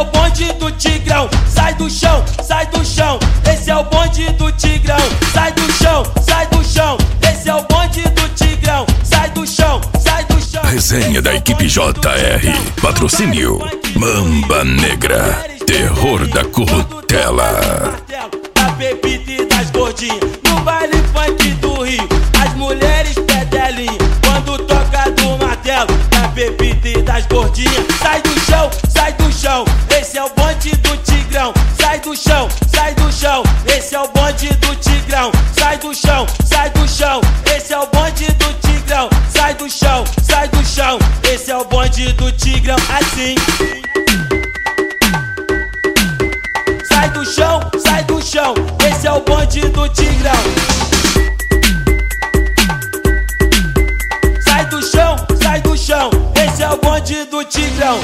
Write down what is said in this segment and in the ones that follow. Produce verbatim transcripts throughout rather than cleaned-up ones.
o bonde do Tigrão. Sai do chão, sai do chão, esse é o bonde do Tigrão. Sai do chão, sai do chão, esse é o bonde do Tigrão. Sai do chão, sai do chão. Resenha da equipe J R. Patrocínio Mamba Negra, terror da Currutela. Da bebida e das gordinhas, no baile funk do Rio, as mulheres pedelinhas, quando toca do martelo. Da bebida e das gordinhas, sai do chão, sai do chão, esse é o bonde do Tigrão. Sai do chão, sai do chão, esse é o bonde do Tigrão. Sai do chão, sai do chão, esse é o bonde do Tigrão. Sai do chão, sai do chão, esse é o bonde do Tigrão. Assim. Sai do chão, sai do chão, esse é o bonde do Tigrão. Sai do chão, sai do chão, esse é o bonde do Tigrão.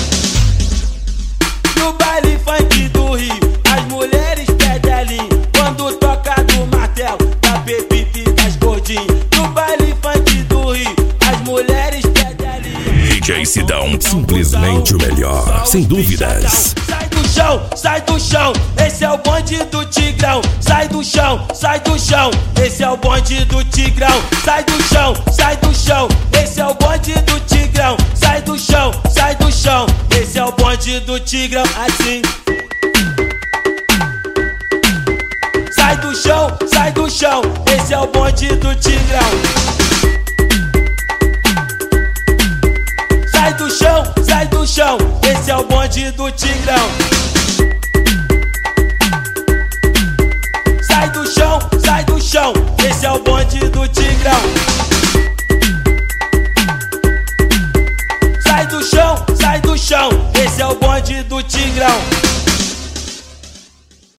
No baile funk do Rio, as mulheres pedelinhas, quando toca do martelo. Da bebida e das gordinhas, no baile funk do Rio, as mulheres pedelinhas. D J Sidão, simplesmente o melhor, sem dúvidas. Sai do chão, sai do chão, esse é o bonde do Tigrão. Sai do chão, sai do chão, esse é o bonde do Tigrão. Sai do chão, sai do chão, esse é o bonde do Tigrão. Sai do chão, sai do chão, esse é o bonde do Tigrão. Assim. Sai do chão, sai do chão, esse é o bonde do Tigrão. Sai do chão, sai do chão, esse é o bonde do Tigrão. Sai do chão, sai do chão, esse é o bonde do Tigrão. Sai do chão, sai do chão, esse é o bonde do Tigrão.